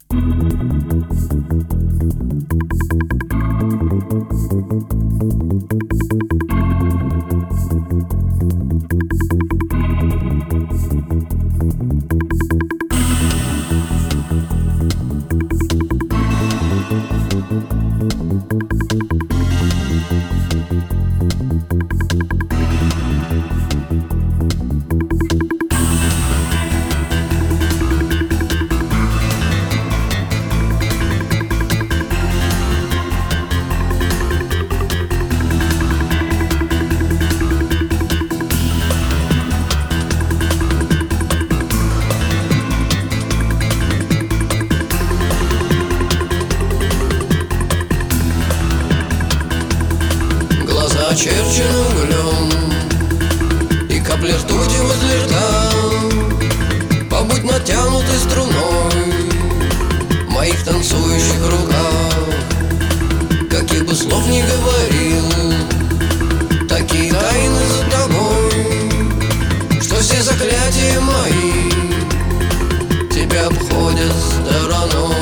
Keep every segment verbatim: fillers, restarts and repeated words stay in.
Очерчен углем и капли ртути возле рта. Побудь натянутой струной в моих танцующих руках. Каких бы слов ни говорил, такие тайны за тобой, что все заклятия мои тебя обходят стороной.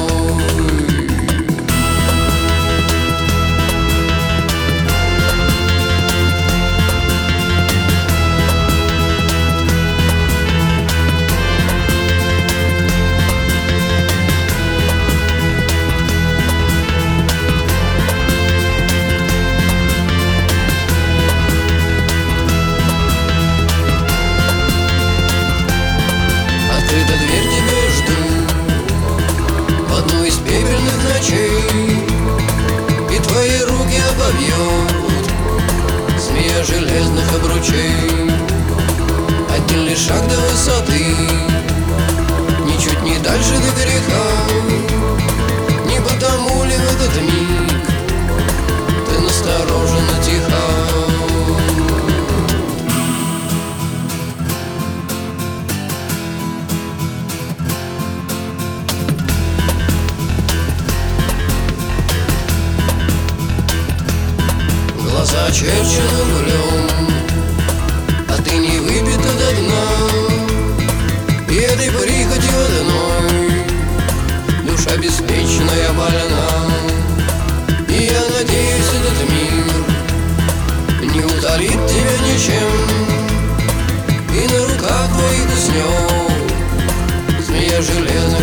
И твои руки обовьет змея железных обручей. Отдельный шаг до высоты, ничуть не дальше до греха. Не потому ли в этот миг ты настороженно тиха? Глаза очерчены углем, а ты не выпита до дна. И этой прихотью одной душа беспечная больна. И я надеюсь, этот мир не утолит тебя ничем, и на руках твоих уснет змея железная.